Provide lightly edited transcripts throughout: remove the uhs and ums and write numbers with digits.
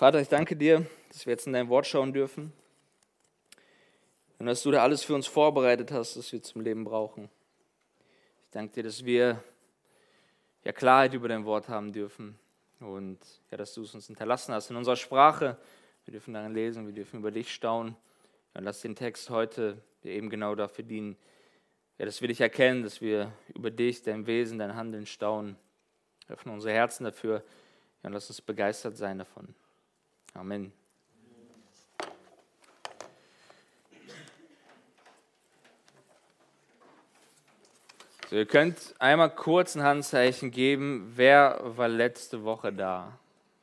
Vater, ich danke dir, dass wir jetzt in dein Wort schauen dürfen und dass du da alles für uns vorbereitet hast, was wir zum Leben brauchen. Ich danke dir, dass wir Klarheit über dein Wort haben dürfen und dass du es uns hinterlassen hast in unserer Sprache. Wir dürfen darin lesen, wir dürfen über dich staunen. Und lass den Text heute eben genau dafür dienen, dass wir dich erkennen, dass wir über dich, dein Wesen, dein Handeln staunen. Öffne unsere Herzen dafür und lass uns begeistert sein davon. Amen. So, ihr könnt einmal kurz ein Handzeichen geben, wer war letzte Woche da?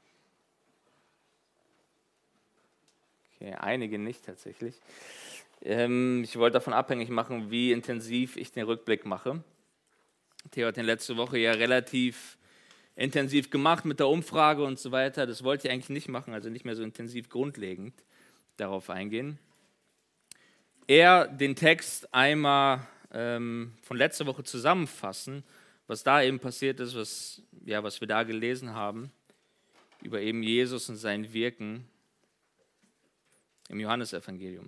Okay, einige nicht tatsächlich. Ich wollte davon abhängig machen, wie intensiv ich den Rückblick mache. Theo hat den letzte Woche ja relativ intensiv gemacht mit der Umfrage und so weiter. Das wollte ich eigentlich nicht machen, also nicht mehr so intensiv grundlegend darauf eingehen. Eher den Text einmal von letzter Woche zusammenfassen, was da eben passiert ist, was wir da gelesen haben, über eben Jesus und sein Wirken im Johannesevangelium.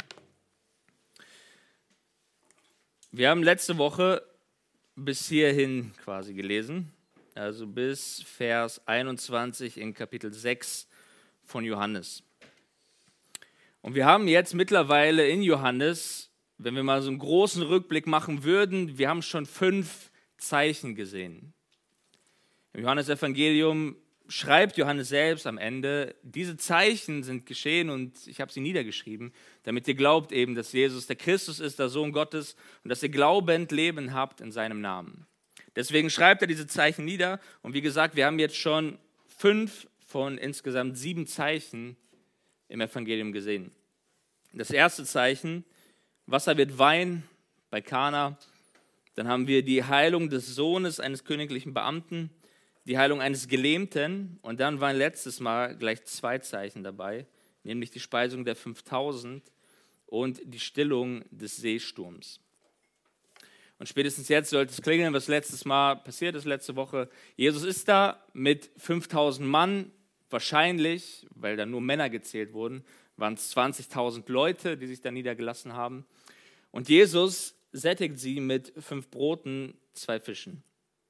Wir haben letzte Woche bis hierhin quasi gelesen, also bis Vers 21 in Kapitel 6 von Johannes. Und wir haben jetzt mittlerweile in Johannes, wenn wir mal so einen großen Rückblick machen würden, wir haben schon 5 Zeichen gesehen. Im Johannesevangelium schreibt Johannes selbst am Ende, diese Zeichen sind geschehen und ich habe sie niedergeschrieben, damit ihr glaubt eben, dass Jesus der Christus ist, der Sohn Gottes und dass ihr glaubend Leben habt in seinem Namen. Deswegen schreibt er diese Zeichen nieder und wie gesagt, wir haben jetzt schon 5 von insgesamt 7 Zeichen im Evangelium gesehen. Das erste Zeichen, Wasser wird Wein bei Kana. Dann haben wir die Heilung des Sohnes eines königlichen Beamten, die Heilung eines Gelähmten und dann waren letztes Mal gleich 2 Zeichen dabei, nämlich die Speisung der 5000 und die Stillung des Seesturms. Und spätestens jetzt sollte es klingeln, was letztes Mal passiert ist, letzte Woche. Jesus ist da mit 5000 Mann, wahrscheinlich, weil da nur Männer gezählt wurden, waren es 20.000 Leute, die sich da niedergelassen haben. Und Jesus sättigt sie mit 5 Broten, 2 Fischen.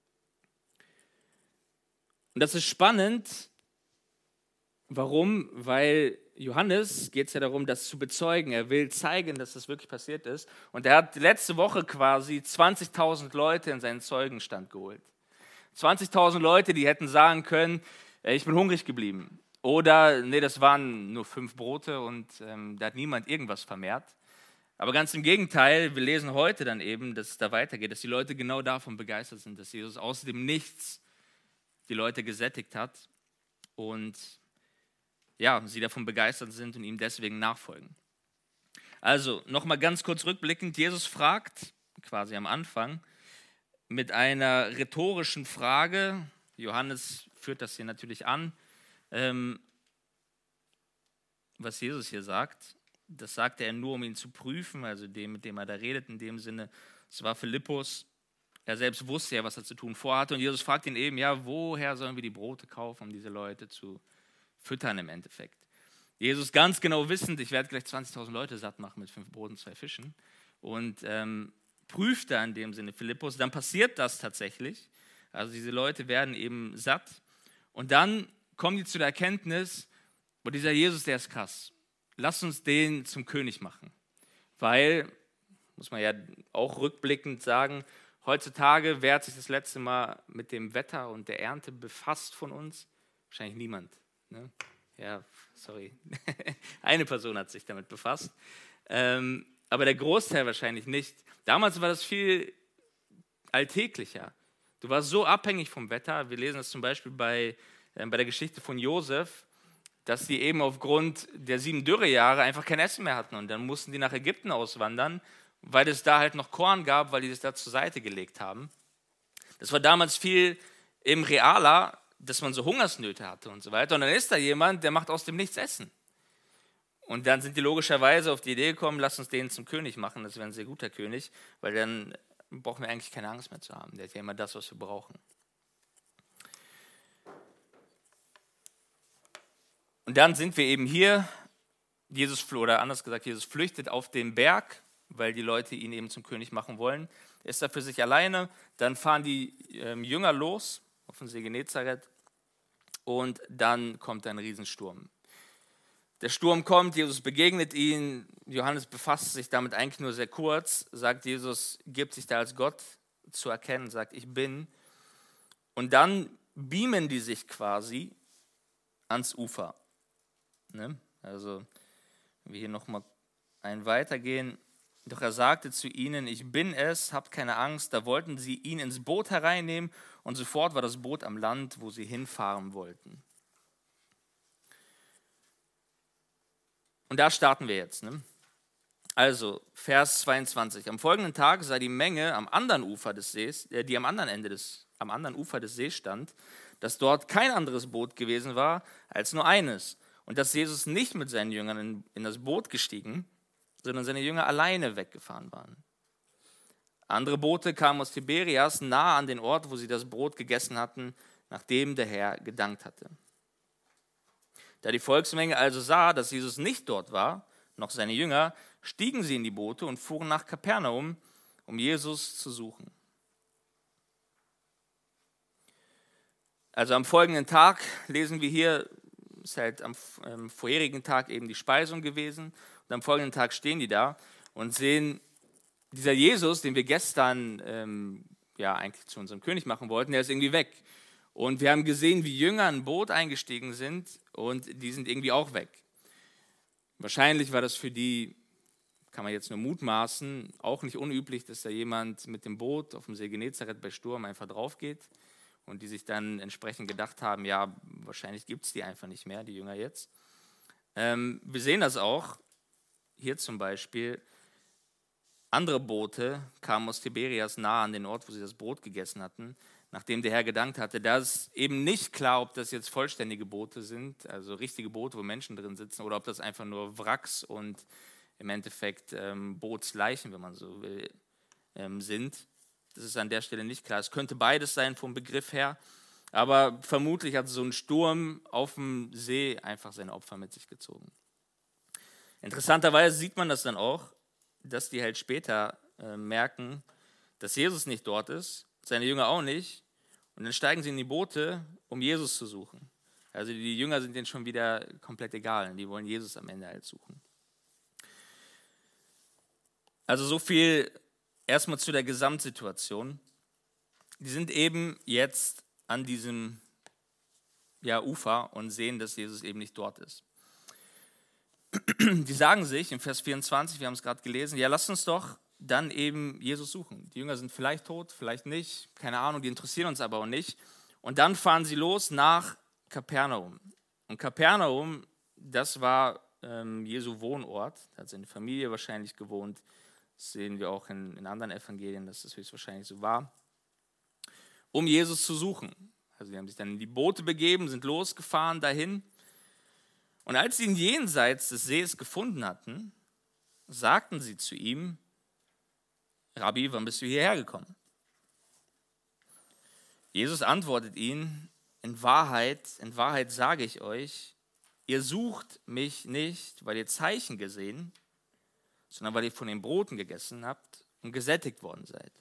Und das ist spannend. Warum? Weil Johannes geht es ja darum, das zu bezeugen. Er will zeigen, dass das wirklich passiert ist. Und er hat letzte Woche quasi 20.000 Leute in seinen Zeugenstand geholt. 20.000 Leute, die hätten sagen können, ich bin hungrig geblieben. Oder, nee, das waren nur 5 Brote und da hat niemand irgendwas vermehrt. Aber ganz im Gegenteil, wir lesen heute dann eben, dass es da weitergeht, dass die Leute genau davon begeistert sind, dass Jesus aus dem Nichts die Leute gesättigt hat und sie davon begeistert sind und ihm deswegen nachfolgen. Also, nochmal ganz kurz rückblickend, Jesus fragt quasi am Anfang mit einer rhetorischen Frage, Johannes führt das hier natürlich an, was Jesus hier sagt. Das sagte er nur, um ihn zu prüfen, also dem, mit dem er da redet, in dem Sinne, es war Philippus. Er selbst wusste ja, was er zu tun vorhatte. Und Jesus fragt ihn eben, woher sollen wir die Brote kaufen, um diese Leute zu füttern im Endeffekt. Jesus ganz genau wissend, ich werde gleich 20.000 Leute satt machen mit 5 Broten, 2 Fischen. Und prüft da in dem Sinne Philippus. Dann passiert das tatsächlich. Also diese Leute werden eben satt. Und dann kommen die zu der Erkenntnis, dieser Jesus, der ist krass. Lass uns den zum König machen. Weil, muss man ja auch rückblickend sagen, heutzutage, wer hat sich das letzte Mal mit dem Wetter und der Ernte befasst von uns? Wahrscheinlich niemand. Ne? Ja, sorry. Eine Person hat sich damit befasst. Aber der Großteil wahrscheinlich nicht. Damals war das viel alltäglicher. Du warst so abhängig vom Wetter. Wir lesen das zum Beispiel bei der Geschichte von Josef, dass sie eben aufgrund der 7 Dürrejahre einfach kein Essen mehr hatten. Und dann mussten die nach Ägypten auswandern, weil es da halt noch Korn gab, weil die das da zur Seite gelegt haben. Das war damals viel eben realer, dass man so Hungersnöte hatte und so weiter. Und dann ist da jemand, der macht aus dem Nichts Essen. Und dann sind die logischerweise auf die Idee gekommen, lass uns den zum König machen. Das wäre ein sehr guter König, weil dann brauchen wir eigentlich keine Angst mehr zu haben. Der hat ja immer das, was wir brauchen. Und dann sind wir eben hier, oder anders gesagt, Jesus flüchtet auf den Berg, weil die Leute ihn eben zum König machen wollen. Er ist da für sich alleine, dann fahren die Jünger los auf den See Genezareth und dann kommt ein Riesensturm. Der Sturm kommt, Jesus begegnet ihn, Johannes befasst sich damit eigentlich nur sehr kurz, sagt Jesus, gibt sich da als Gott zu erkennen, sagt, ich bin. Und dann beamen die sich quasi ans Ufer. Ne? Also, wenn wir hier nochmal einen weitergehen. Doch er sagte zu ihnen, ich bin es, habt keine Angst. Da wollten sie ihn ins Boot hereinnehmen und sofort war das Boot am Land, wo sie hinfahren wollten. Und da starten wir jetzt. Ne? Also, Vers 22. Am folgenden Tag sah die Menge am anderen Ufer des Sees, die am anderen Ufer des Sees stand, dass dort kein anderes Boot gewesen war als nur eines. Und dass Jesus nicht mit seinen Jüngern in das Boot gestiegen, sondern seine Jünger alleine weggefahren waren. Andere Boote kamen aus Tiberias nahe an den Ort, wo sie das Brot gegessen hatten, nachdem der Herr gedankt hatte. Da die Volksmenge also sah, dass Jesus nicht dort war, noch seine Jünger, stiegen sie in die Boote und fuhren nach Kapernaum, um Jesus zu suchen. Also am folgenden Tag lesen wir hier, ist halt am vorherigen Tag eben die Speisung gewesen. Und am folgenden Tag stehen die da und sehen, dieser Jesus, den wir gestern eigentlich zu unserem König machen wollten, der ist irgendwie weg. Und wir haben gesehen, wie Jünger in ein Boot eingestiegen sind und die sind irgendwie auch weg. Wahrscheinlich war das für die, kann man jetzt nur mutmaßen, auch nicht unüblich, dass da jemand mit dem Boot auf dem See Genezareth bei Sturm einfach drauf geht. Und die sich dann entsprechend gedacht haben, ja, wahrscheinlich gibt es die einfach nicht mehr, die Jünger jetzt. Wir sehen das auch, hier zum Beispiel, andere Boote kamen aus Tiberias nahe an den Ort, wo sie das Brot gegessen hatten, nachdem der Herr gedankt hatte. Da ist eben nicht klar, ob das jetzt vollständige Boote sind, also richtige Boote, wo Menschen drin sitzen, oder ob das einfach nur Wracks und im Endeffekt Bootsleichen, wenn man so will, sind. Das ist an der Stelle nicht klar. Es könnte beides sein vom Begriff her, aber vermutlich hat so ein Sturm auf dem See einfach seine Opfer mit sich gezogen. Interessanterweise sieht man das dann auch, dass die halt später merken, dass Jesus nicht dort ist, seine Jünger auch nicht, und dann steigen sie in die Boote, um Jesus zu suchen. Also die Jünger sind denen schon wieder komplett egal, die wollen Jesus am Ende halt suchen. Also so viel erstmal zu der Gesamtsituation. Die sind eben jetzt an diesem Ufer und sehen, dass Jesus eben nicht dort ist. Die sagen sich im Vers 24, wir haben es gerade gelesen, ja, lasst uns doch dann eben Jesus suchen. Die Jünger sind vielleicht tot, vielleicht nicht, keine Ahnung, die interessieren uns aber auch nicht. Und dann fahren sie los nach Kapernaum. Und Kapernaum, das war Jesu Wohnort, da hat seine Familie wahrscheinlich gewohnt. Das sehen wir auch in anderen Evangelien, dass das höchstwahrscheinlich so war, um Jesus zu suchen. Also die haben sich dann in die Boote begeben, sind losgefahren dahin. Und als sie ihn jenseits des Sees gefunden hatten, sagten sie zu ihm, Rabbi, wann bist du hierher gekommen? Jesus antwortet ihnen, in Wahrheit sage ich euch, ihr sucht mich nicht, weil ihr Zeichen gesehen, sondern weil ihr von den Broten gegessen habt und gesättigt worden seid.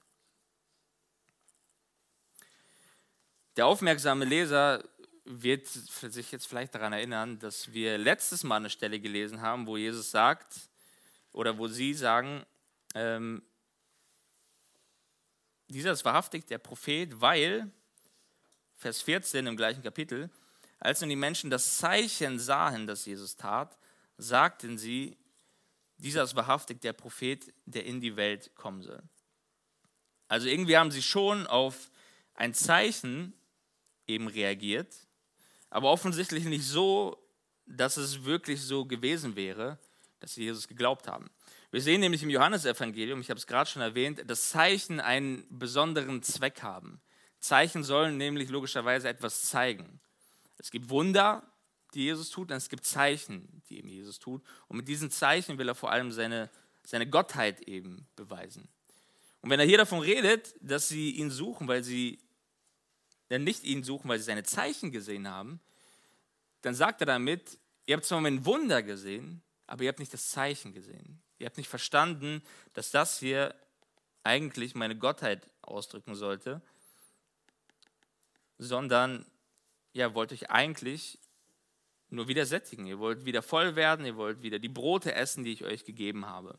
Der aufmerksame Leser wird sich jetzt vielleicht daran erinnern, dass wir letztes Mal eine Stelle gelesen haben, wo Jesus sagt, oder wo sie sagen, dieser ist wahrhaftig der Prophet, weil, Vers 14 im gleichen Kapitel, als nun die Menschen das Zeichen sahen, das Jesus tat, sagten sie, dieser ist wahrhaftig der Prophet, der in die Welt kommen soll. Also irgendwie haben sie schon auf ein Zeichen eben reagiert, aber offensichtlich nicht so, dass es wirklich so gewesen wäre, dass sie Jesus geglaubt haben. Wir sehen nämlich im Johannesevangelium, ich habe es gerade schon erwähnt, dass Zeichen einen besonderen Zweck haben. Zeichen sollen nämlich logischerweise etwas zeigen. Es gibt Wunder, die Jesus tut, und es gibt Zeichen, die eben Jesus tut. Und mit diesen Zeichen will er vor allem seine Gottheit eben beweisen. Und wenn er hier davon redet, dass sie ihn suchen, weil sie nicht ihn suchen, weil sie seine Zeichen gesehen haben, dann sagt er damit, Ihr habt zwar mein Wunder gesehen, aber ihr habt nicht das Zeichen gesehen. Ihr habt nicht verstanden, dass das hier eigentlich meine Gottheit ausdrücken sollte, sondern ihr wollt euch eigentlich nur wieder sättigen. Ihr wollt wieder voll werden, ihr wollt wieder die Brote essen, die ich euch gegeben habe.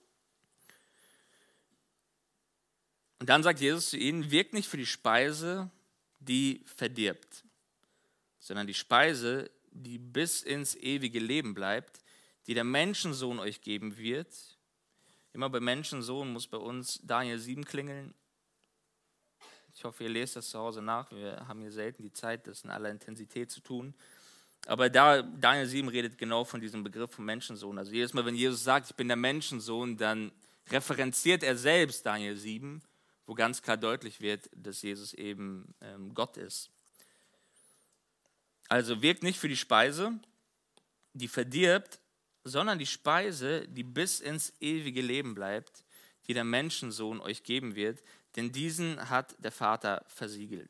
Und dann sagt Jesus zu ihnen, wirkt nicht für die Speise, die verdirbt, sondern die Speise, die bis ins ewige Leben bleibt, die der Menschensohn euch geben wird. Immer bei Menschensohn muss bei uns Daniel 7 klingeln. Ich hoffe, ihr lest das zu Hause nach. Wir haben hier selten die Zeit, das in aller Intensität zu tun. Aber Daniel 7 redet genau von diesem Begriff vom Menschensohn. Also jedes Mal, wenn Jesus sagt, ich bin der Menschensohn, dann referenziert er selbst Daniel 7, wo ganz klar deutlich wird, dass Jesus eben Gott ist. Also wirkt nicht für die Speise, die verdirbt, sondern die Speise, die bis ins ewige Leben bleibt, die der Menschensohn euch geben wird, denn diesen hat der Vater versiegelt.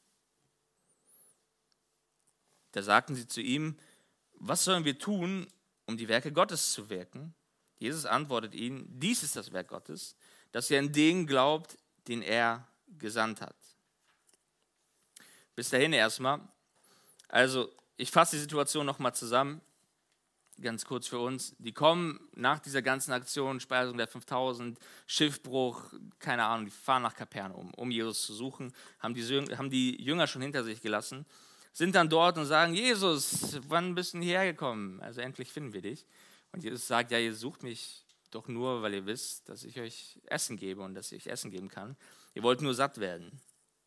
Da sagten sie zu ihm, was sollen wir tun, um die Werke Gottes zu wirken? Jesus antwortet ihnen, dies ist das Werk Gottes, dass ihr an den glaubt, den er gesandt hat. Bis dahin erstmal. Also, ich fasse die Situation nochmal zusammen, ganz kurz für uns. Die kommen nach dieser ganzen Aktion, Speisung der 5000, Schiffbruch, keine Ahnung, die fahren nach Kapernaum, um Jesus zu suchen, haben die Jünger schon hinter sich gelassen, sind dann dort und sagen, Jesus, wann bist du hierher gekommen? Also endlich finden wir dich. Und Jesus sagt, ja, ihr sucht mich doch nur, weil ihr wisst, dass ich euch Essen gebe und dass ich euch Essen geben kann. Ihr wollt nur satt werden.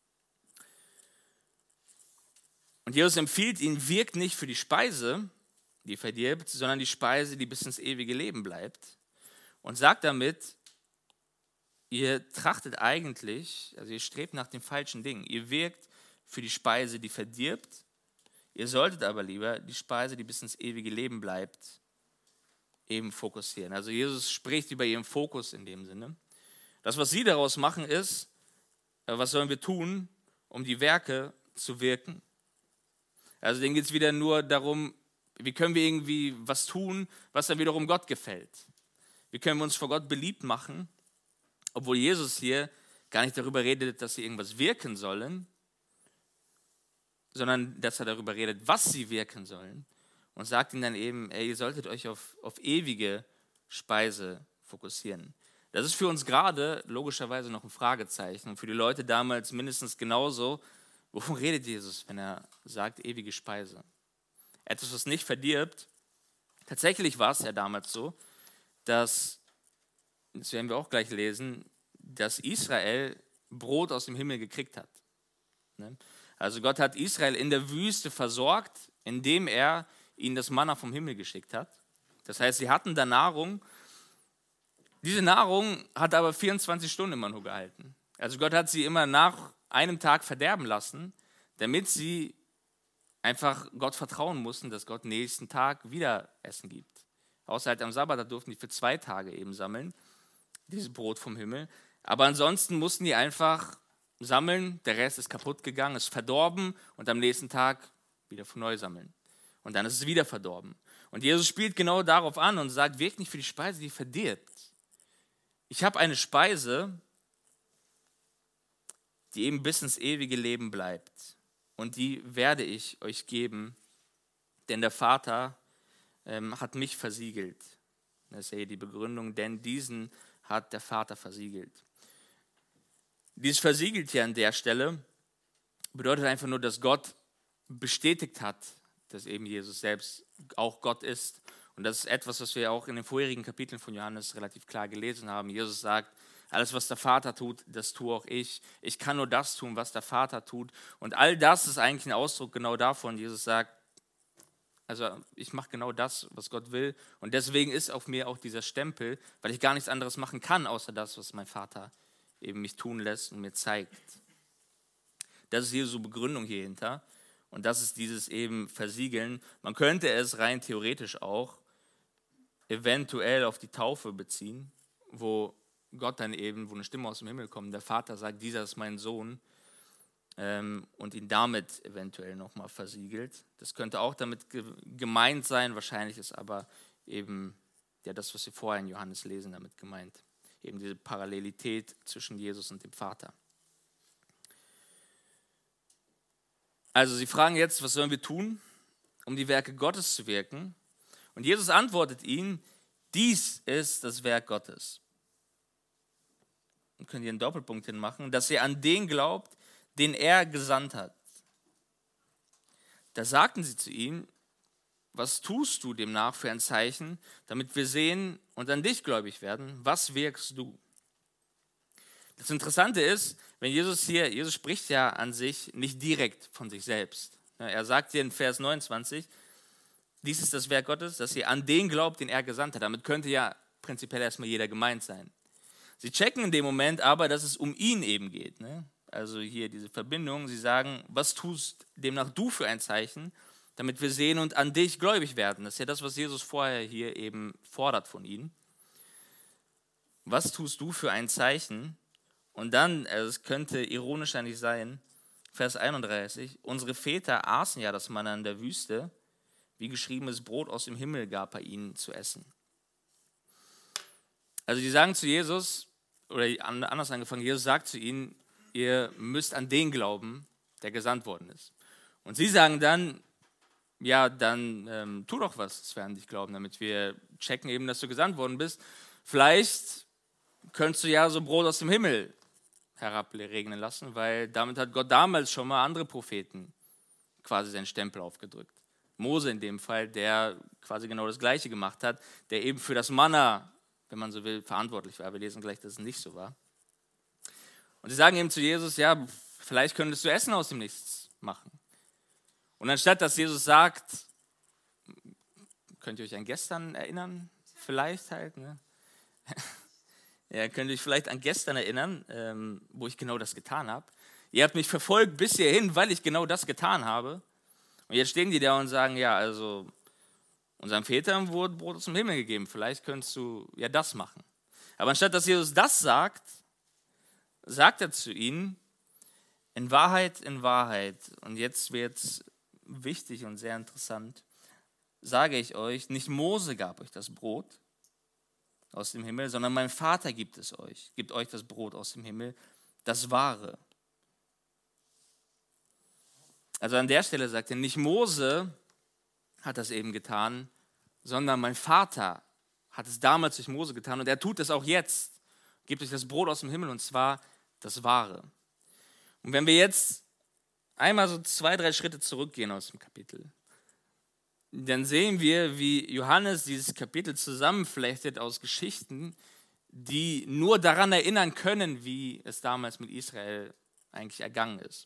Und Jesus empfiehlt ihnen, wirkt nicht für die Speise, die verdirbt, sondern die Speise, die bis ins ewige Leben bleibt. Und sagt damit, ihr trachtet eigentlich, also ihr strebt nach den falschen Dingen. Ihr wirkt für die Speise, die verdirbt. Ihr solltet aber lieber die Speise, die bis ins ewige Leben bleibt, eben fokussieren. Also Jesus spricht über ihren Fokus in dem Sinne. Das, was sie daraus machen, ist, was sollen wir tun, um die Werke zu wirken? Also denen geht es wieder nur darum, wie können wir irgendwie was tun, was dann wiederum Gott gefällt. Wie können wir uns vor Gott beliebt machen, obwohl Jesus hier gar nicht darüber redet, dass sie irgendwas wirken sollen, sondern dass er darüber redet, was sie wirken sollen. Und sagt ihnen dann eben, ey, ihr solltet euch auf ewige Speise fokussieren. Das ist für uns gerade logischerweise noch ein Fragezeichen. Und für die Leute damals mindestens genauso. Wovon redet Jesus, wenn er sagt, ewige Speise? Etwas, was nicht verdirbt. Tatsächlich war es ja damals so, dass, das werden wir auch gleich lesen, dass Israel Brot aus dem Himmel gekriegt hat. Also Gott hat Israel in der Wüste versorgt, indem er ihnen das Manna vom Himmel geschickt hat. Das heißt, sie hatten da Nahrung. Diese Nahrung hat aber 24 Stunden immer nur gehalten. Also Gott hat sie immer nach einem Tag verderben lassen, damit sie einfach Gott vertrauen mussten, dass Gott nächsten Tag wieder Essen gibt. Außer halt am Sabbat, da durften die für 2 Tage eben sammeln, dieses Brot vom Himmel. Aber ansonsten mussten die einfach sammeln, der Rest ist kaputt gegangen, ist verdorben und am nächsten Tag wieder von neu sammeln. Und dann ist es wieder verdorben. Und Jesus spielt genau darauf an und sagt, wirkt nicht für die Speise, die verdirbt. Ich habe eine Speise, die eben bis ins ewige Leben bleibt. Und die werde ich euch geben, denn der Vater hat mich versiegelt. Das ist ja hier die Begründung, denn diesen hat der Vater versiegelt. Dieses versiegelt hier an der Stelle bedeutet einfach nur, dass Gott bestätigt hat, dass eben Jesus selbst auch Gott ist. Und das ist etwas, was wir auch in den vorherigen Kapiteln von Johannes relativ klar gelesen haben. Jesus sagt, alles, was der Vater tut, das tue auch ich. Ich kann nur das tun, was der Vater tut. Und all das ist eigentlich ein Ausdruck genau davon. Jesus sagt, also ich mache genau das, was Gott will. Und deswegen ist auf mir auch dieser Stempel, weil ich gar nichts anderes machen kann, außer das, was mein Vater eben mich tun lässt und mir zeigt. Das ist Jesu Begründung hier hinter. Und das ist dieses eben Versiegeln. Man könnte es rein theoretisch auch eventuell auf die Taufe beziehen, wo Gott dann eben, wo eine Stimme aus dem Himmel kommt, der Vater sagt, dieser ist mein Sohn. und ihn damit eventuell nochmal versiegelt. Das könnte auch damit gemeint sein, wahrscheinlich ist aber eben ja das, was wir vorher in Johannes lesen, damit gemeint. Eben diese Parallelität zwischen Jesus und dem Vater. Also sie fragen jetzt, was sollen wir tun, um die Werke Gottes zu wirken? Und Jesus antwortet ihnen, dies ist das Werk Gottes. Und können hier einen Doppelpunkt hinmachen, dass ihr an den glaubt, den er gesandt hat. Da sagten sie zu ihm, was tust du demnach für ein Zeichen, damit wir sehen und an dich gläubig werden? Was wirkst du? Das Interessante ist, wenn Jesus spricht ja an sich nicht direkt von sich selbst. Er sagt hier in Vers 29, dies ist das Werk Gottes, dass ihr an den glaubt, den er gesandt hat. Damit könnte ja prinzipiell erstmal jeder gemeint sein. Sie checken in dem Moment aber, dass es um ihn eben geht. Also hier diese Verbindung, sie sagen, was tust demnach du für ein Zeichen, damit wir sehen und an dich gläubig werden. Das ist ja das, was Jesus vorher hier eben fordert von ihnen. Was tust du für ein Zeichen? Und dann, also es könnte ironisch eigentlich sein, Vers 31, unsere Väter aßen ja das Manna in der Wüste, wie geschriebenes Brot aus dem Himmel gab er ihnen zu essen. Also die sagen zu Jesus, oder anders angefangen, Jesus sagt zu ihnen, ihr müsst an den glauben, der gesandt worden ist. Und sie sagen dann, ja, dann tu doch was, dass wir an dich glauben, damit wir checken eben, dass du gesandt worden bist. Vielleicht könntest du ja so Brot aus dem Himmel herabregnen lassen, weil damit hat Gott damals schon mal andere Propheten quasi seinen Stempel aufgedrückt. Mose in dem Fall, der quasi genau das Gleiche gemacht hat, der eben für das Manna, wenn man so will, verantwortlich war. Wir lesen gleich, dass es nicht so war. Und sie sagen eben zu Jesus, ja, vielleicht könntest du Essen aus dem Nichts machen. Und anstatt dass Jesus sagt, könnt ihr euch an gestern erinnern? Vielleicht halt, ne? Ja, könnt ihr euch vielleicht an gestern erinnern, wo ich genau das getan habe. Ihr habt mich verfolgt bis hierhin, weil ich genau das getan habe. Und jetzt stehen die da und sagen, ja, also unseren Vätern wurde Brot aus dem Himmel gegeben. Vielleicht könntest du ja das machen. Aber anstatt dass Jesus das sagt, sagt er zu ihnen, in Wahrheit, und jetzt wird es wichtig und sehr interessant, sage ich euch, nicht Mose gab euch das Brot aus dem Himmel, sondern mein Vater gibt euch das Brot aus dem Himmel, das wahre. Also an der Stelle sagt er, nicht Mose hat das eben getan, sondern mein Vater hat es damals durch Mose getan und er tut es auch jetzt. Gibt euch das Brot aus dem Himmel und zwar das wahre. Und wenn wir jetzt einmal so 2, 3 Schritte zurückgehen aus dem Kapitel, dann sehen wir, wie Johannes dieses Kapitel zusammenflechtet aus Geschichten, die nur daran erinnern können, wie es damals mit Israel eigentlich ergangen ist.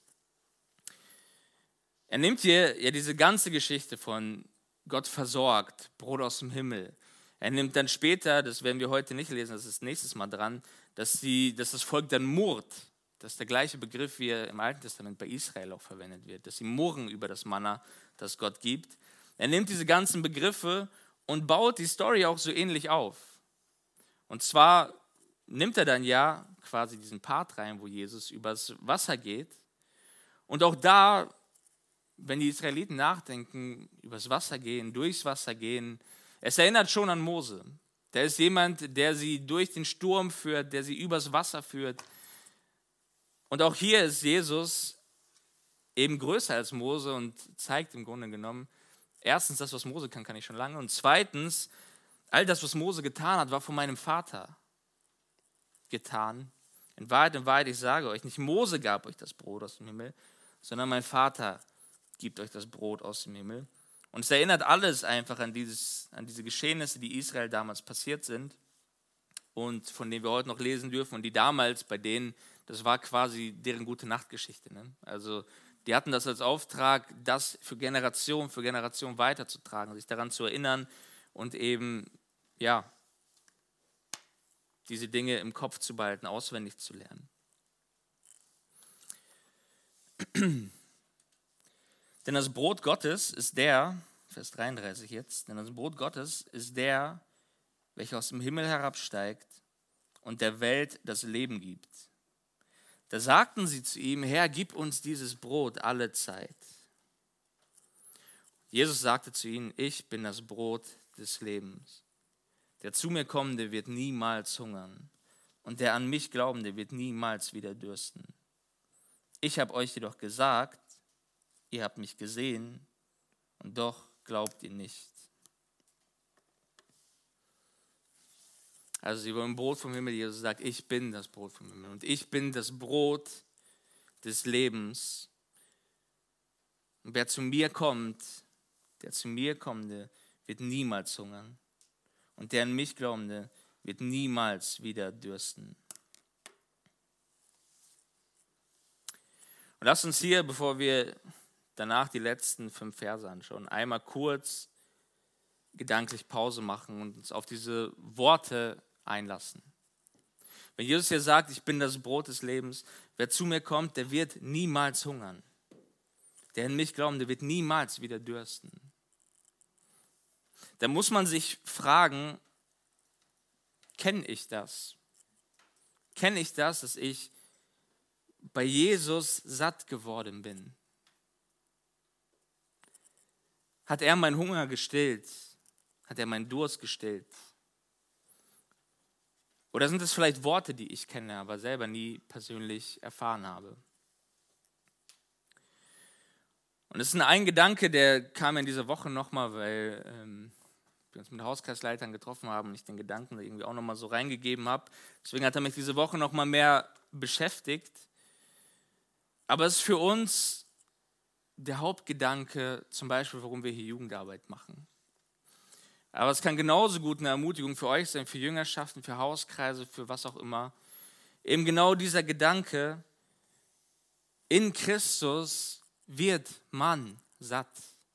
Er nimmt hier ja diese ganze Geschichte von Gott versorgt, Brot aus dem Himmel. Er nimmt dann später, das werden wir heute nicht lesen, das ist nächstes Mal dran, dass das Volk dann murrt. Das ist der gleiche Begriff, wie er im Alten Testament bei Israel auch verwendet wird, dass sie murren über das Manna, das Gott gibt. Er nimmt diese ganzen Begriffe und baut die Story auch so ähnlich auf. Und zwar nimmt er dann ja quasi diesen Part rein, wo Jesus übers Wasser geht. Und auch da, wenn die Israeliten nachdenken, übers Wasser gehen, durchs Wasser gehen, es erinnert schon an Mose. Der ist jemand, der sie durch den Sturm führt, der sie übers Wasser führt. Und auch hier ist Jesus eben größer als Mose und zeigt im Grunde genommen, erstens, das, was Mose kann ich schon lange. Und zweitens, all das, was Mose getan hat, war von meinem Vater getan. In Wahrheit, ich sage euch, nicht Mose gab euch das Brot aus dem Himmel, sondern mein Vater gibt euch das Brot aus dem Himmel. Und es erinnert alles einfach an diese Geschehnisse, die Israel damals passiert sind und von denen wir heute noch lesen dürfen und die damals bei denen, das war quasi deren Gute-Nacht-Geschichte. Ne? Also die hatten das als Auftrag, das für Generation weiterzutragen, sich daran zu erinnern und eben, ja, diese Dinge im Kopf zu behalten, auswendig zu lernen. Denn das Brot Gottes ist der, Vers 33 jetzt, denn das Brot Gottes ist der, welcher aus dem Himmel herabsteigt und der Welt das Leben gibt. Da sagten sie zu ihm, Herr, gib uns dieses Brot alle Zeit. Jesus sagte zu ihnen, ich bin das Brot des Lebens. Der zu mir Kommende wird niemals hungern und der an mich Glaubende wird niemals wieder dürsten. Ich habe euch jedoch gesagt, ihr habt mich gesehen und doch glaubt ihr nicht. Also sie wollen Brot vom Himmel. Jesus sagt, ich bin das Brot vom Himmel und ich bin das Brot des Lebens. Und wer zu mir kommt, der zu mir Kommende, wird niemals hungern. Und der an mich Glaubende wird niemals wieder dürsten. Und lasst uns hier, bevor wir danach die letzten 5 Verse anschauen, einmal kurz gedanklich Pause machen und uns auf diese Worte einlassen. Wenn Jesus hier sagt, ich bin das Brot des Lebens, wer zu mir kommt, der wird niemals hungern. Der an mich Glaubende wird niemals wieder dürsten. Da muss man sich fragen, kenne ich das? Kenne ich das, dass ich bei Jesus satt geworden bin? Hat er meinen Hunger gestillt? Hat er meinen Durst gestillt? Oder sind es vielleicht Worte, die ich kenne, aber selber nie persönlich erfahren habe? Und es ist ein Gedanke, der kam in dieser Woche nochmal, weil wir uns mit Hauskreisleitern getroffen haben und ich den Gedanken da irgendwie auch nochmal so reingegeben habe. Deswegen hat er mich diese Woche nochmal mehr beschäftigt. Aber es ist für uns der Hauptgedanke, zum Beispiel, warum wir hier Jugendarbeit machen. Aber es kann genauso gut eine Ermutigung für euch sein, für Jüngerschaften, für Hauskreise, für was auch immer. Eben genau dieser Gedanke, in Christus wird man satt.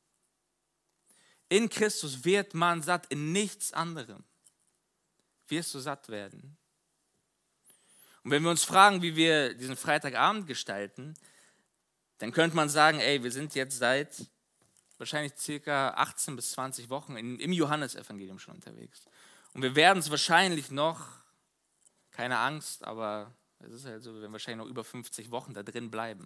In Christus wird man satt, in nichts anderem wirst du satt werden. Und wenn wir uns fragen, wie wir diesen Freitagabend gestalten, dann könnte man sagen, ey, wir sind jetzt seit wahrscheinlich circa 18 bis 20 Wochen im Johannesevangelium schon unterwegs. Und wir werden es wahrscheinlich noch, keine Angst, aber es ist halt so, wir werden wahrscheinlich noch über 50 Wochen da drin bleiben.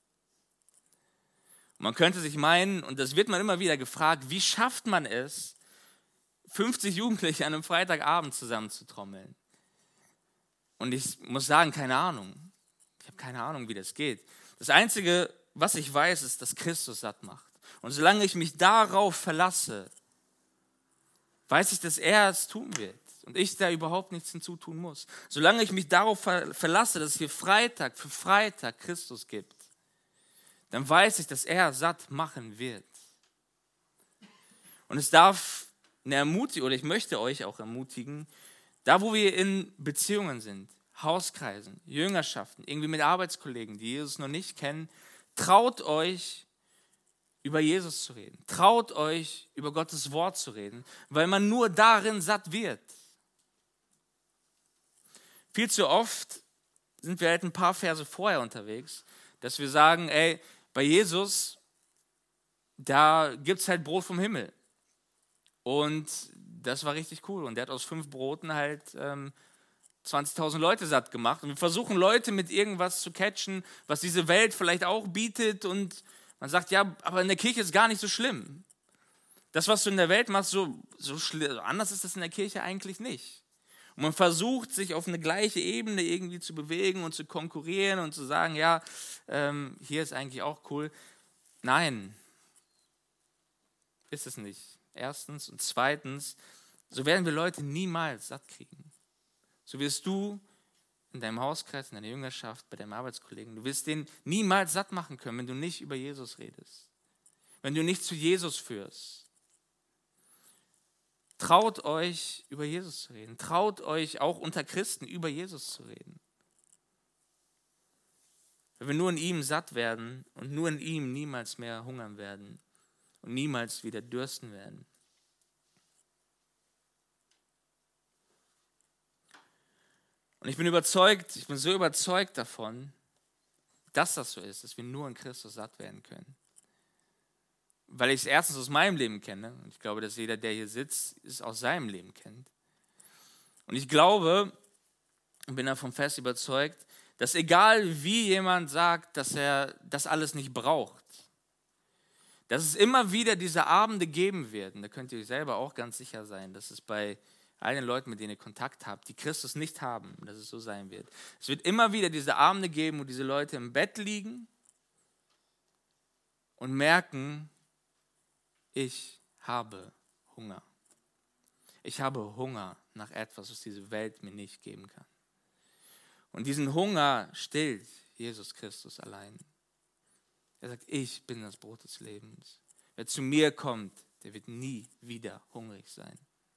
Und man könnte sich meinen, und das wird man immer wieder gefragt, wie schafft man es, 50 Jugendliche an einem Freitagabend zusammenzutrommeln? Und ich muss sagen, keine Ahnung. Ich habe keine Ahnung, wie das geht. Das Einzige, was ich weiß, ist, dass Christus satt macht. Und solange ich mich darauf verlasse, weiß ich, dass er es tun wird und ich da überhaupt nichts hinzutun muss. Solange ich mich darauf verlasse, dass es hier Freitag für Freitag Christus gibt, dann weiß ich, dass er satt machen wird. Und es darf eine Ermutigung, oder ich möchte euch auch ermutigen, da wo wir in Beziehungen sind, Hauskreisen, Jüngerschaften, irgendwie mit Arbeitskollegen, die Jesus noch nicht kennen, traut euch, über Jesus zu reden. Traut euch, über Gottes Wort zu reden, weil man nur darin satt wird. Viel zu oft sind wir halt ein paar Verse vorher unterwegs, dass wir sagen, ey, bei Jesus, da gibt es halt Brot vom Himmel. Und das war richtig cool. Und der hat aus 5 Broten halt 20.000 Leute satt gemacht. Und wir versuchen Leute mit irgendwas zu catchen, was diese Welt vielleicht auch bietet. Und man sagt, ja, aber in der Kirche ist gar nicht so schlimm. Das, was du in der Welt machst, so anders ist das in der Kirche eigentlich nicht. Und man versucht, sich auf eine gleiche Ebene irgendwie zu bewegen und zu konkurrieren und zu sagen, ja, hier ist eigentlich auch cool. Nein, ist es nicht. Erstens und zweitens, so werden wir Leute niemals satt kriegen. So wirst du in deinem Hauskreis, in deiner Jüngerschaft, bei deinem Arbeitskollegen, du wirst den niemals satt machen können, wenn du nicht über Jesus redest. Wenn du nicht zu Jesus führst. Traut euch, über Jesus zu reden. Traut euch auch unter Christen über Jesus zu reden. Wenn wir nur in ihm satt werden und nur in ihm niemals mehr hungern werden und niemals wieder dürsten werden. Und ich bin so überzeugt davon, dass das so ist, dass wir nur in Christus satt werden können. Weil ich es erstens aus meinem Leben kenne, und ich glaube, dass jeder, der hier sitzt, es aus seinem Leben kennt. Und ich glaube und bin davon fest überzeugt, dass egal wie jemand sagt, dass er das alles nicht braucht, dass es immer wieder diese Abende geben wird, und da könnt ihr euch selber auch ganz sicher sein, dass es bei allen Leuten, mit denen ihr Kontakt habt, die Christus nicht haben, dass es so sein wird. Es wird immer wieder diese Abende geben, wo diese Leute im Bett liegen und merken, ich habe Hunger. Ich habe Hunger nach etwas, was diese Welt mir nicht geben kann. Und diesen Hunger stillt Jesus Christus allein. Er sagt, ich bin das Brot des Lebens. Wer zu mir kommt, der wird nie wieder hungrig sein.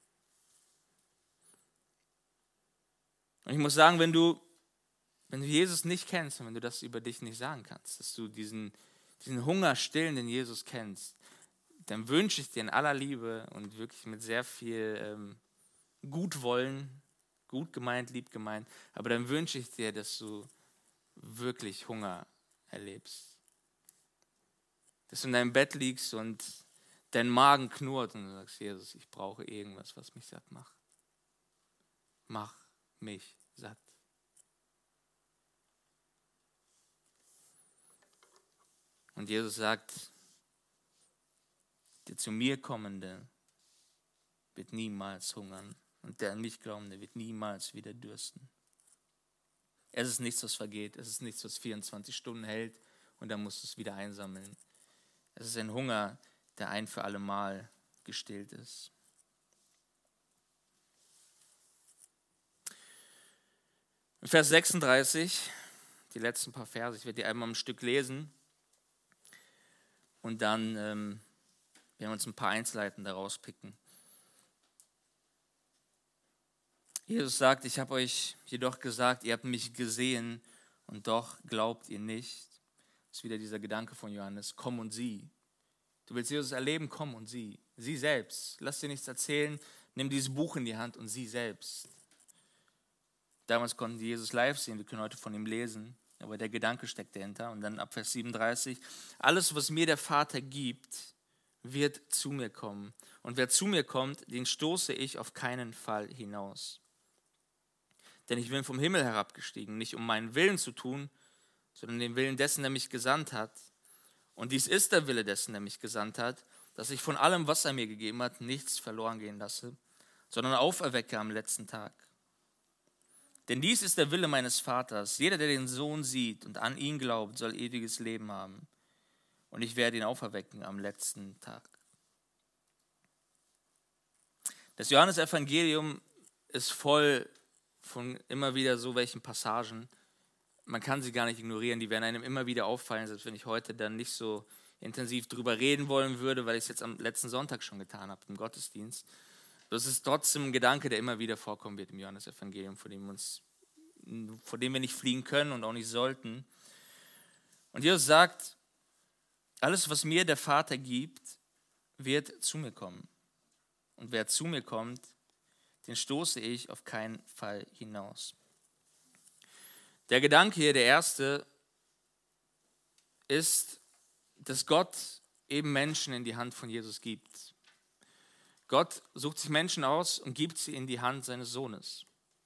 Und ich muss sagen, wenn du Jesus nicht kennst und wenn du das über dich nicht sagen kannst, dass du diesen Hunger stillenden Jesus kennst, dann wünsche ich dir in aller Liebe und wirklich mit sehr viel Gutwollen, gut gemeint, lieb gemeint, aber dann wünsche ich dir, dass du wirklich Hunger erlebst. Dass du in deinem Bett liegst und dein Magen knurrt und du sagst, Jesus, ich brauche irgendwas, was mich satt macht. Mach mich satt. Und Jesus sagt, der zu mir Kommende wird niemals hungern und der an mich Glaubende wird niemals wieder dürsten. Es ist nichts, was vergeht, es ist nichts, was 24 Stunden hält und dann musst du es wieder einsammeln. Es ist ein Hunger, der ein für alle Mal gestillt ist. In Vers 36, die letzten paar Verse, ich werde die einmal ein Stück lesen und dann werden wir uns ein paar Einzelheiten daraus picken. Jesus sagt, ich habe euch jedoch gesagt, ihr habt mich gesehen und doch glaubt ihr nicht. Das ist wieder dieser Gedanke von Johannes, komm und sieh. Du willst Jesus erleben, komm und sieh. Sieh selbst. Lass dir nichts erzählen, nimm dieses Buch in die Hand und sieh selbst. Damals konnten die Jesus live sehen, wir können heute von ihm lesen, aber der Gedanke steckt dahinter. Und dann ab Vers 37, alles, was mir der Vater gibt, wird zu mir kommen. Und wer zu mir kommt, den stoße ich auf keinen Fall hinaus. Denn ich bin vom Himmel herabgestiegen, nicht um meinen Willen zu tun, sondern den Willen dessen, der mich gesandt hat. Und dies ist der Wille dessen, der mich gesandt hat, dass ich von allem, was er mir gegeben hat, nichts verloren gehen lasse, sondern auferwecke am letzten Tag. Denn dies ist der Wille meines Vaters. Jeder, der den Sohn sieht und an ihn glaubt, soll ewiges Leben haben. Und ich werde ihn auferwecken am letzten Tag. Das Johannesevangelium ist voll von immer wieder so welchen Passagen. Man kann sie gar nicht ignorieren, die werden einem immer wieder auffallen, selbst wenn ich heute dann nicht so intensiv drüber reden wollen würde, weil ich es jetzt am letzten Sonntag schon getan habe, im Gottesdienst. Das ist trotzdem ein Gedanke, der immer wieder vorkommen wird im Johannesevangelium, vor dem wir nicht fliehen können und auch nicht sollten. Und Jesus sagt, alles, was mir der Vater gibt, wird zu mir kommen. Und wer zu mir kommt, den stoße ich auf keinen Fall hinaus. Der Gedanke hier, der erste, ist, dass Gott eben Menschen in die Hand von Jesus gibt. Gott sucht sich Menschen aus und gibt sie in die Hand seines Sohnes.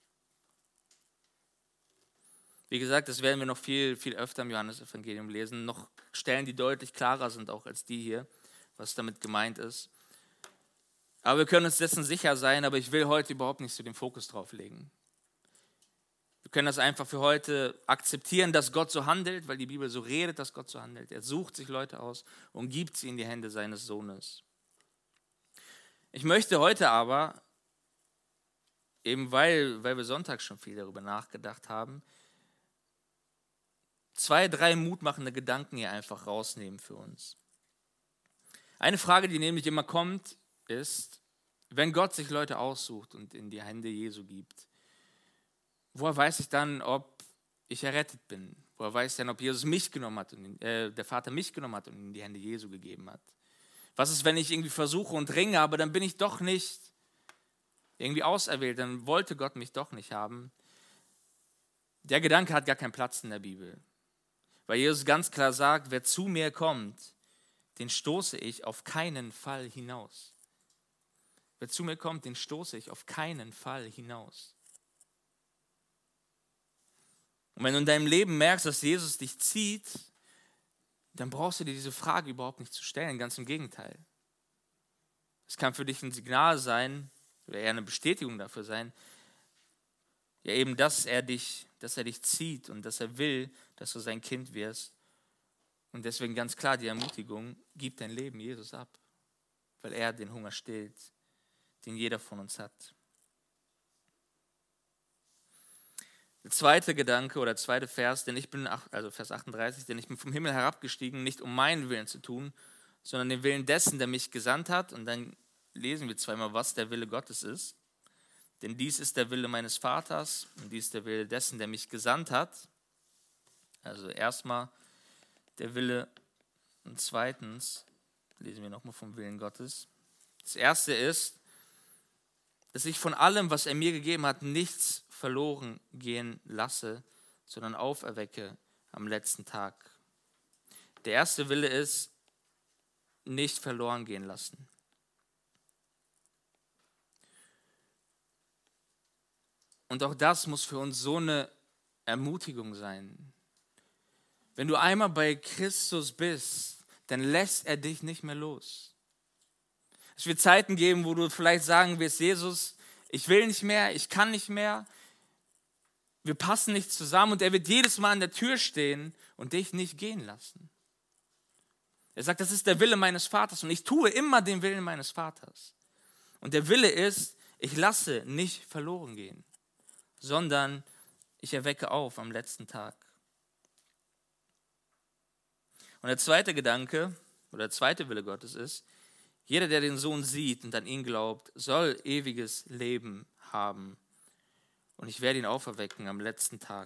Wie gesagt, das werden wir noch viel, viel öfter im Johannesevangelium lesen. Noch Stellen, die deutlich klarer sind auch als die hier, was damit gemeint ist. Aber wir können uns dessen sicher sein, aber ich will heute überhaupt nicht so den Fokus drauf legen. Wir können das einfach für heute akzeptieren, dass Gott so handelt, weil die Bibel so redet, dass Gott so handelt. Er sucht sich Leute aus und gibt sie in die Hände seines Sohnes. Ich möchte heute aber, eben weil wir Sonntag schon viel darüber nachgedacht haben, 2, 3 mutmachende Gedanken hier einfach rausnehmen für uns. Eine Frage, die nämlich immer kommt, ist, wenn Gott sich Leute aussucht und in die Hände Jesu gibt, woher weiß ich dann, ob ich errettet bin? Woher weiß ich dann, ob Jesus mich genommen hat und der Vater mich genommen hat und in die Hände Jesu gegeben hat? Was ist, wenn ich irgendwie versuche und ringe, aber dann bin ich doch nicht irgendwie auserwählt, dann wollte Gott mich doch nicht haben? Der Gedanke hat gar keinen Platz in der Bibel. Weil Jesus ganz klar sagt, wer zu mir kommt, den stoße ich auf keinen Fall hinaus. Wer zu mir kommt, den stoße ich auf keinen Fall hinaus. Und wenn du in deinem Leben merkst, dass Jesus dich zieht, dann brauchst du dir diese Frage überhaupt nicht zu stellen, ganz im Gegenteil. Es kann für dich ein Signal sein, oder eher eine Bestätigung dafür sein, ja eben, dass er dich zieht und dass er will, dass du sein Kind wirst. Und deswegen ganz klar die Ermutigung, gib dein Leben Jesus ab, weil er den Hunger stillt, den jeder von uns hat. Der zweite Gedanke oder zweite Vers, also Vers 38, denn ich bin vom Himmel herabgestiegen, nicht um meinen Willen zu tun, sondern den Willen dessen, der mich gesandt hat. Und dann lesen wir zweimal, was der Wille Gottes ist. Denn dies ist der Wille meines Vaters und dies ist der Wille dessen, der mich gesandt hat. Also erstmal der Wille und zweitens lesen wir nochmal vom Willen Gottes. Das erste ist, dass ich von allem, was er mir gegeben hat, nichts verloren gehen lasse, sondern auferwecke am letzten Tag. Der erste Wille ist, nicht verloren gehen lassen. Und auch das muss für uns so eine Ermutigung sein. Wenn du einmal bei Christus bist, dann lässt er dich nicht mehr los. Es wird Zeiten geben, wo du vielleicht sagen wirst, Jesus, ich will nicht mehr, ich kann nicht mehr, wir passen nicht zusammen und er wird jedes Mal an der Tür stehen und dich nicht gehen lassen. Er sagt, das ist der Wille meines Vaters und ich tue immer den Willen meines Vaters. Und der Wille ist, ich lasse nicht verloren gehen, sondern ich erwecke auf am letzten Tag. Und der zweite Gedanke oder der zweite Wille Gottes ist, jeder, der den Sohn sieht und an ihn glaubt, soll ewiges Leben haben. Und ich werde ihn auferwecken am letzten Tag.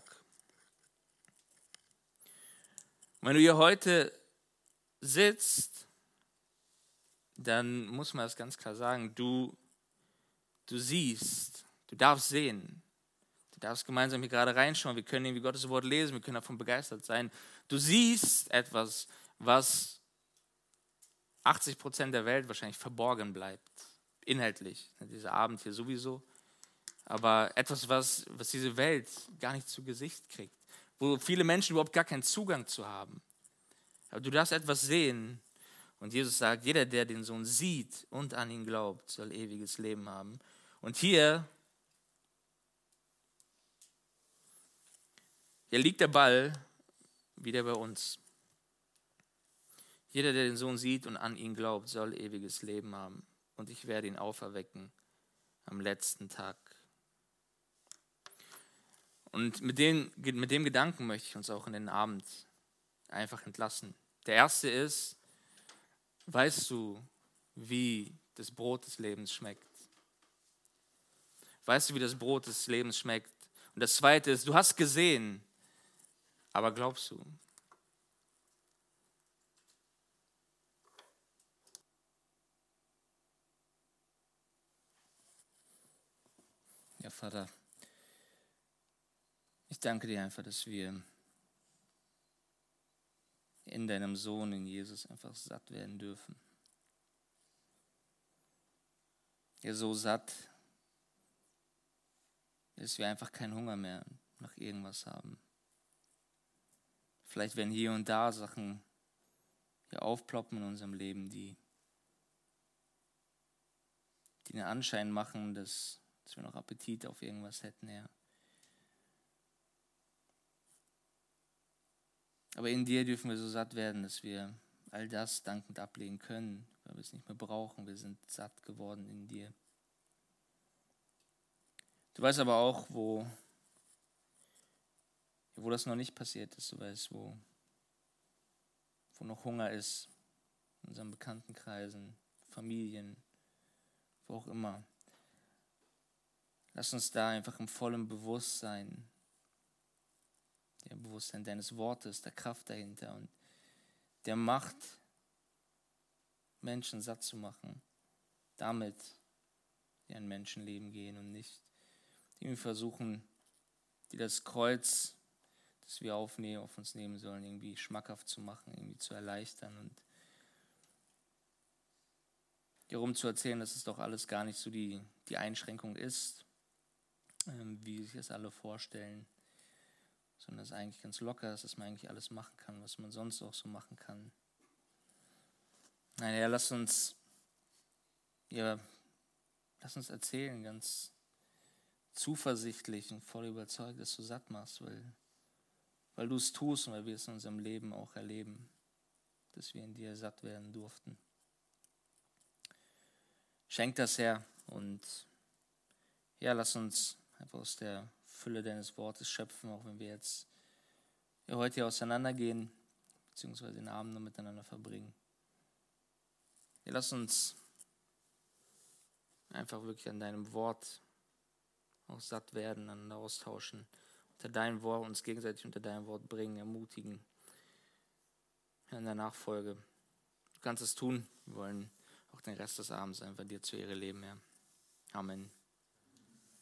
Und wenn du hier heute sitzt, dann muss man das ganz klar sagen, du siehst, du darfst sehen. Du darfst gemeinsam hier gerade reinschauen. Wir können irgendwie Gottes Wort lesen, wir können davon begeistert sein. Du siehst etwas, was 80% der Welt wahrscheinlich verborgen bleibt, inhaltlich. Dieser Abend hier sowieso. Aber etwas, was diese Welt gar nicht zu Gesicht kriegt, wo viele Menschen überhaupt gar keinen Zugang zu haben. Aber du darfst etwas sehen und Jesus sagt, jeder, der den Sohn sieht und an ihn glaubt, soll ewiges Leben haben. Und hier liegt der Ball wieder bei uns. Jeder, der den Sohn sieht und an ihn glaubt, soll ewiges Leben haben. Und ich werde ihn auferwecken am letzten Tag. Und mit dem Gedanken möchte ich uns auch in den Abend einfach entlassen. Der erste ist, weißt du, wie das Brot des Lebens schmeckt? Weißt du, wie das Brot des Lebens schmeckt? Und das zweite ist, du hast gesehen, aber glaubst du? Ja, Vater, ich danke dir einfach, dass wir in deinem Sohn, in Jesus, einfach satt werden dürfen. Ja, so satt, dass wir einfach keinen Hunger mehr nach irgendwas haben. Vielleicht werden hier und da Sachen hier aufploppen in unserem Leben, die den Anschein machen, dass wir noch Appetit auf irgendwas hätten, Herr. Aber in dir dürfen wir so satt werden, dass wir all das dankend ablegen können, weil wir es nicht mehr brauchen. Wir sind satt geworden in dir. Du weißt aber auch, wo das noch nicht passiert ist. Du weißt, wo noch Hunger ist, in unseren Bekanntenkreisen, Familien, wo auch immer. Lass uns da einfach im vollen Bewusstsein, dem Bewusstsein deines Wortes, der Kraft dahinter und der Macht, Menschen satt zu machen, damit die ein Menschenleben gehen und nicht irgendwie versuchen, die das Kreuz, das wir auf uns nehmen sollen, irgendwie schmackhaft zu machen, irgendwie zu erleichtern und dir zu erzählen, dass es doch alles gar nicht so die Einschränkung ist, wie sich das alle vorstellen, sondern dass es eigentlich ganz locker ist, dass man eigentlich alles machen kann, was man sonst auch so machen kann. Nein, Herr, lass uns erzählen, ganz zuversichtlich und voll überzeugt, dass du satt machst, weil du es tust und weil wir es in unserem Leben auch erleben, dass wir in dir satt werden durften. Schenk das, Herr, und ja, lass uns einfach aus der Fülle deines Wortes schöpfen, auch wenn wir jetzt heute hier auseinandergehen, beziehungsweise den Abend noch miteinander verbringen. Ja, lass uns einfach wirklich an deinem Wort auch satt werden, aneinander austauschen, unter deinem Wort, uns gegenseitig unter deinem Wort bringen, ermutigen in der Nachfolge. Du kannst es tun. Wir wollen auch den Rest des Abends einfach dir zur Ehre leben, Herr. Amen.